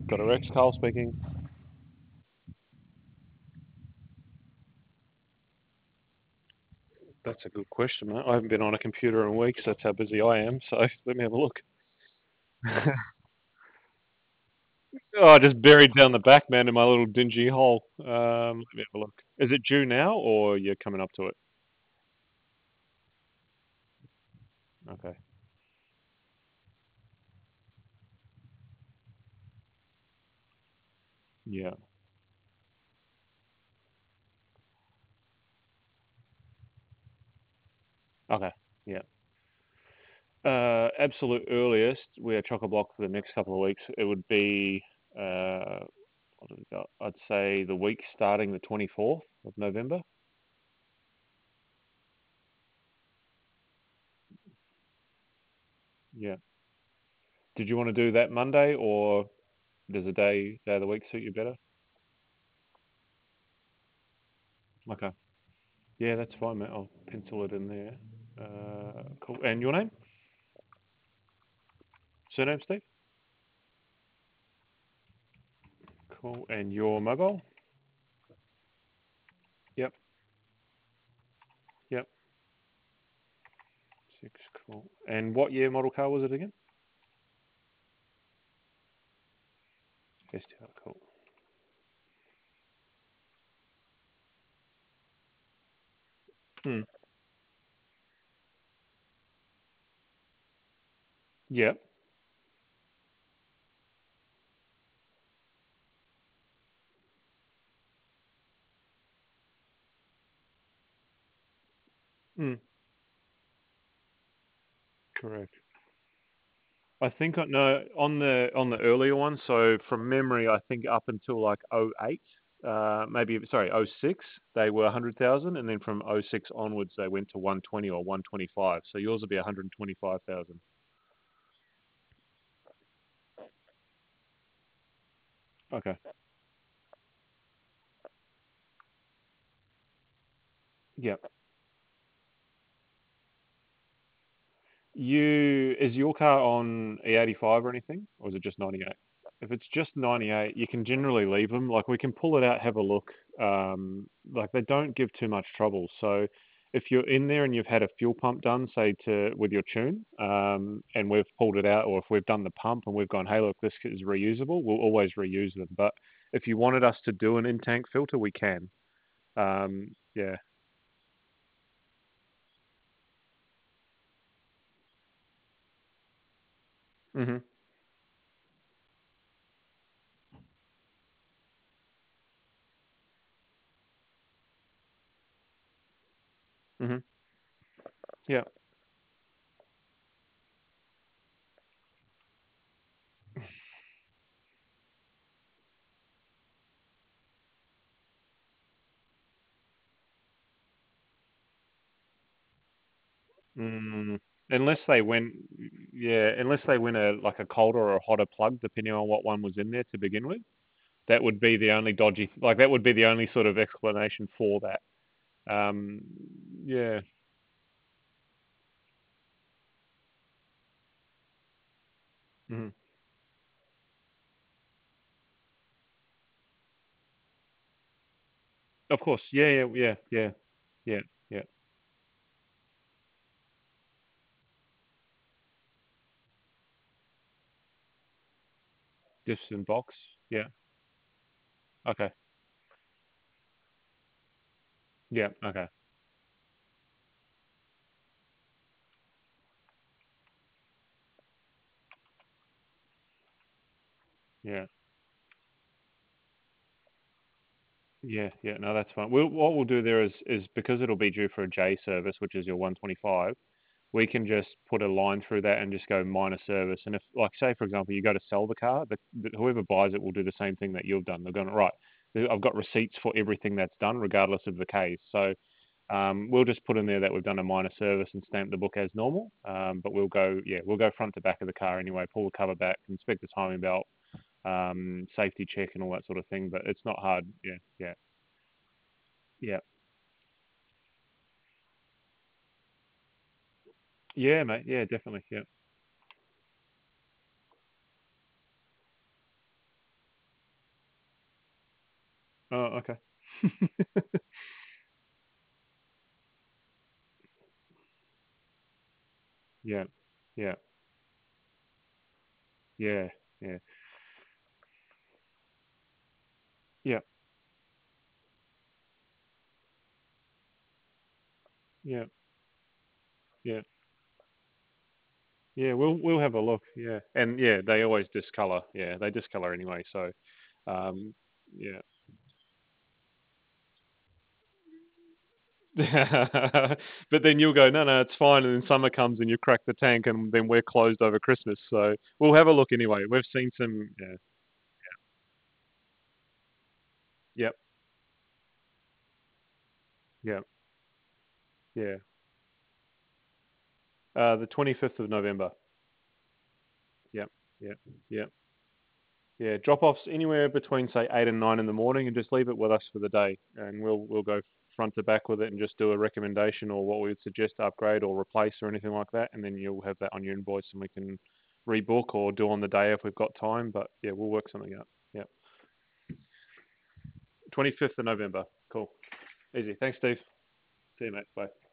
Got a Rex. Carl speaking. That's a good question, mate. I haven't been on a computer in weeks. That's how busy I am. So let me have a look. Oh, I just buried down the back, man, in my little dingy hole. Let me have a look. Is it due now, or you're coming up to it? Okay. Yeah. Okay. Yeah. Absolute earliest, we're chock a block for the next couple of weeks. It would be, uh, what have we got? I'd say the week starting the 24th of November. Yeah. Did you want to do that Monday, or does a day of the week suit you better? Okay. Yeah, that's fine, mate. I'll pencil it in there. Cool. And your name? Surname, Steve? Cool. And your mobile? Yep. Yep. Six. Cool. And what year model car was it again? STR. Cool. Hmm. Yep. Hmm. Correct. I think no on the earlier one. So from memory, I think up until like '08, maybe sorry '06, they were 100,000, and then from '06 onwards they went to 120 or 125. So yours will be 125,000. Okay. Yep. Is your car on E85 or anything, or is it just 98? If it's just 98, you can generally leave them. Like we can pull it out, have a look. Like they don't give too much trouble. So if you're in there and you've had a fuel pump done, say to with your tune, and we've pulled it out, or if we've done the pump and we've gone, hey, look, this is reusable, we'll always reuse them. But if you wanted us to do an in-tank filter, we can. Yeah. Mhm. Mhm. Yeah. Mm, unless they went, yeah, unless they went like a colder or a hotter plug, depending on what one was in there to begin with. That would be the only dodgy, like that would be the only sort of explanation for that. Um, yeah, mhm. Of course. Yeah, yeah, yeah, yeah, yeah, yeah. Diffs in box. Yeah. Okay. Yeah. Okay. Yeah. Yeah. Yeah. No, that's fine. What we'll do there is because it'll be due for a J service, which is your 125. We can just put a line through that and just go minor service. And if, like, say for example, you go to sell the car, whoever buys it will do the same thing that you've done. They're going right. I've got receipts for everything that's done, regardless of the case. So we'll just put in there that we've done a minor service and stamp the book as normal. But we'll go front to back of the car anyway. Pull the cover back, inspect the timing belt, safety check, and all that sort of thing. But it's not hard. Yeah, yeah, yeah, yeah, mate. Yeah, definitely. Yeah. Oh, okay. Yeah, yeah, yeah, yeah, yeah, yeah, yeah. Yeah, we'll have a look. Yeah, and yeah, they always discolor. Yeah, they discolor anyway. So, yeah. But then you'll go, no, no, it's fine. And then summer comes and you crack the tank, and then we're closed over Christmas. So we'll have a look anyway. We've seen some. Yeah, yep, yep, yeah. The 25th of November. Yep, yep, yep. Yeah, drop offs anywhere between say 8 and 9 in the morning, and just leave it with us for the day, and we'll go front to back with it and just do a recommendation or what we would suggest to upgrade or replace or anything like that, and then you'll have that on your invoice, and we can rebook or do on the day if we've got time. But yeah, we'll work something out. Yeah, 25th of November. Cool, easy. Thanks, Steve. See you, mate. Bye.